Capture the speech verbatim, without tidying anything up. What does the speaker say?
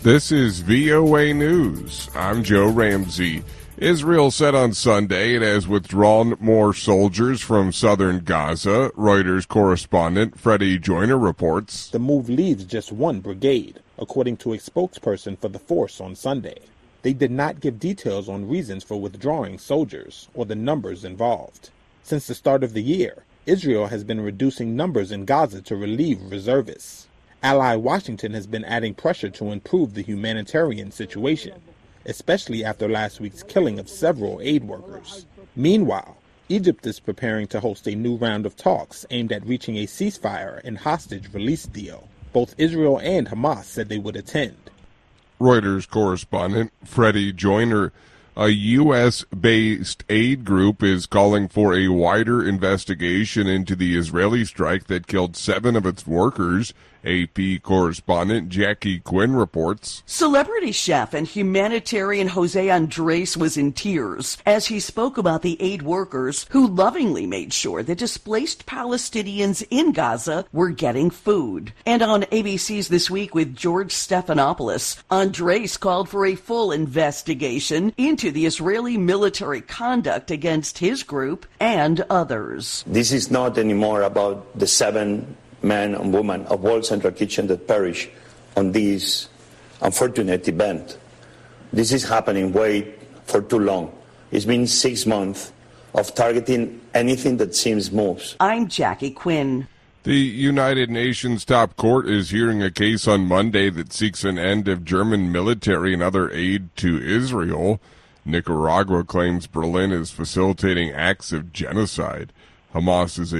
This is V O A News. I'm Joe Ramsey. Israel said on Sunday it has withdrawn more soldiers from southern Gaza. Reuters correspondent Freddie Joyner reports. The move leaves just one brigade, according to a spokesperson for the force on Sunday. They did not give details on reasons for withdrawing soldiers or the numbers involved. Since the start of the year, Israel has been reducing numbers in Gaza to relieve reservists. Ally Washington has been adding pressure to improve the humanitarian situation, especially after last week's killing of several aid workers. Meanwhile, Egypt is preparing to host a new round of talks aimed at reaching a ceasefire and hostage release deal. Both Israel and Hamas said they would attend. Reuters correspondent Freddie Joyner. A U S-based aid group is calling for a wider investigation into the Israeli strike that killed seven of its workers. A P correspondent Jackie Quinn reports. Celebrity chef and humanitarian Jose Andres was in tears as he spoke about the aid workers who lovingly made sure that displaced Palestinians in Gaza were getting food. And on A B C's This Week with George Stephanopoulos, Andres called for a full investigation into the Israeli military conduct against his group and others. This is not anymore about the seven men and women of World Central Kitchen that perish on this unfortunate event. This is happening way for too long. It's been six months of targeting anything that seems moves. I'm Jackie Quinn. The United Nations top court is hearing a case on Monday that seeks an end of German military and other aid to Israel. Nicaragua claims Berlin is facilitating acts of genocide. Hamas is a